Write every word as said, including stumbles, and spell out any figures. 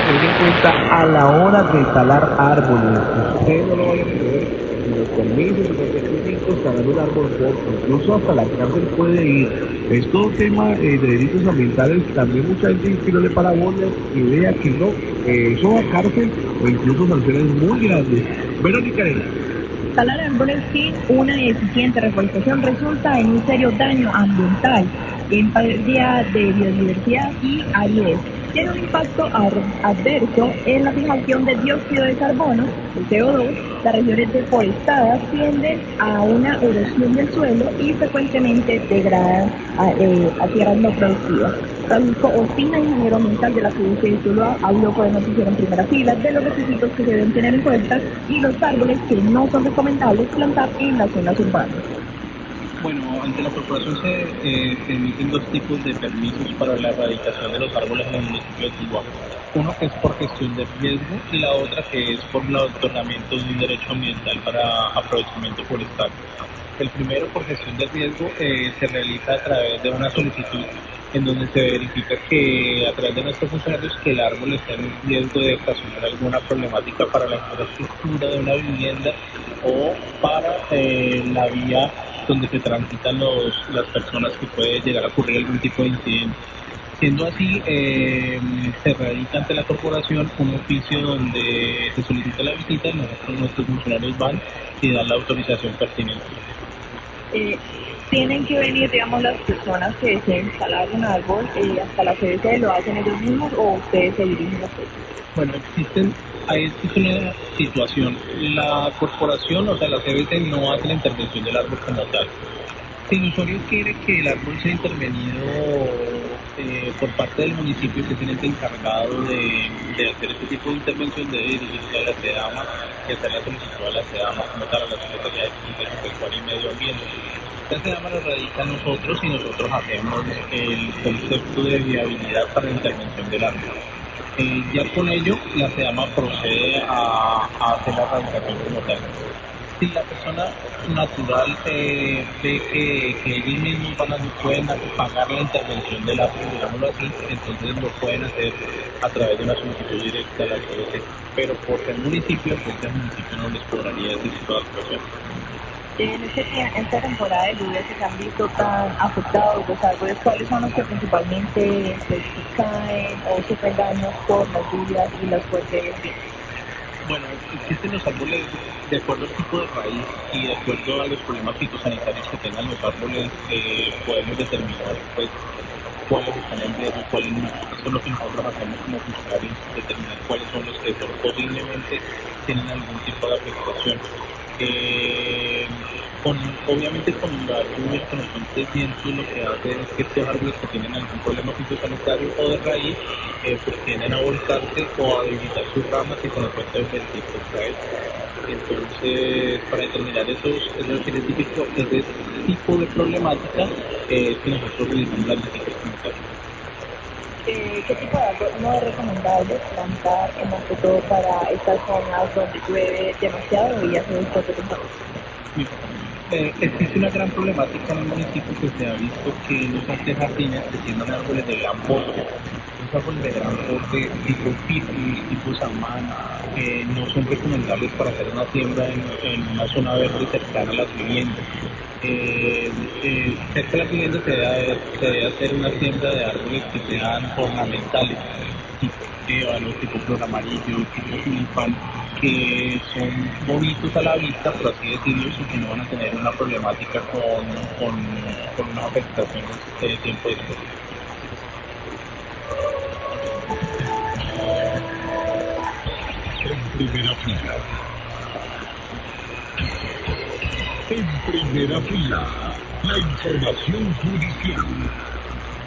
tener en cuenta a la hora de talar árboles. Usted no lo vaya a creer, y los permisos y los requisitos talar un árbol corto, incluso hasta la cárcel puede ir. Esto tema eh, de delitos ambientales, también mucha gente dice que no le para bolas y vea que no, eh, eso va a cárcel o incluso sanciones muy grandes. Verónica Herrera. Talar árboles sin una eficiente reforestación resulta en un serio daño ambiental, en pérdida de biodiversidad y aridez. Tiene un impacto adverso en la fijación de dióxido de carbono, el C O dos. Las regiones deforestadas tienden a una erosión del suelo y frecuentemente degradan a, eh, a tierras no productivas. Francisco Ospina, ingeniero ambiental de la C B C de Tuluá, habló con el noticiero en primera fila de los requisitos que se deben tener en cuenta y los árboles que no son recomendables plantar en las zonas urbanas. Bueno, ante la corporación se, eh, se emiten dos tipos de permisos para la erradicación de los árboles en el municipio de Tuluá. Uno que es por gestión de riesgo y la otra que es por el otorgamiento de un derecho ambiental para aprovechamiento forestal. El primero, por gestión de riesgo, eh, se realiza a través de una solicitud en donde se verifica que a través de nuestros funcionarios que el árbol está en riesgo de ocasionar alguna problemática para la infraestructura de una vivienda o para eh, la vía donde se transitan los, las personas, que puede llegar a ocurrir algún tipo de incidente. Siendo así, eh, se radica ante la corporación un oficio donde se solicita la visita y nosotros, nuestros funcionarios van y dan la autorización pertinente. Eh, tienen que venir, digamos, las personas que deseen instalar un árbol eh, hasta la C B C, ¿lo hacen ellos mismos o ustedes se dirigen a ustedes? Bueno, existen, ahí existe una situación. La corporación, o sea, la C B C no hace la intervención del árbol como tal. Si el usuario quiere que el árbol sea intervenido eh, por parte del municipio, que es el ente encargado de, de hacer este tipo de intervención, debe dirigirse a la SEDAMA y hacer la solicitud a la SEDAMA como tal, a la Secretaría de Agricultura Agropecuaria y Medio Ambiente. La SEDAMA lo radica a nosotros y nosotros hacemos el concepto de viabilidad para la intervención del árbol. Eh, ya con ello, la SEDAMA procede a, a hacer la erradicación como tal. Si la persona natural eh, ve que, que ellos mismos van a, pueden pagar la intervención del árbol, digámoslo así, entonces lo pueden hacer a través de una solicitud directa a la C B C. Pero por ser municipio, entonces el municipio no les cobraría ese tipo de actuación. En este, en esta temporada de lluvias que se han visto tan afectados los árboles, ¿cuáles son los que principalmente pues, se caen o sufren daños por las lluvias y las fuertes vientos? Bueno, existen los árboles de acuerdo al tipo de raíz y de acuerdo a los problemas fitosanitarios que tengan los árboles, eh, podemos determinar pues cuáles están en riesgo y cuáles no. Eso es lo que nosotros hacemos como funcionarios, determinar cuáles son los que posiblemente tienen algún tipo de afectación. Eh, con, obviamente con la lluvia, con los fuertes vientos, lo que hace es que estos árboles que tienen algún problema fitosanitario o de raíz, eh, pues tienden a volcarse o a debilitar sus ramas y con el fuerte ventiscos caer. Entonces, para determinar esos, esos ese, típico, ese tipo de problemática, eh, es que nosotros realizamos las visitas como tal. Eh, ¿Qué tipo de árbol no es recomendable plantar, eh, más que todo para estas zonas donde llueve demasiado y hace fuerte temperatura? Eh, existe una gran problemática en el municipio que se ha visto que en los antejardines se siembran árboles de gran porte. Los árboles de gran porte tipo ficus, tipo samán, eh, no son recomendables para hacer una siembra en, en una zona verde cercana a las viviendas. Eh, eh, cerca de las viviendas se debe, se debe hacer una siembra de árboles que sean ornamentales, tipo ébano, tipo flor amarillo, tipo tulipán, que son bonitos a la vista, por así decirlo, y que no van a tener una problemática con, con, con unas afectaciones de tiempo después. En primera fila. En primera fila, la información judicial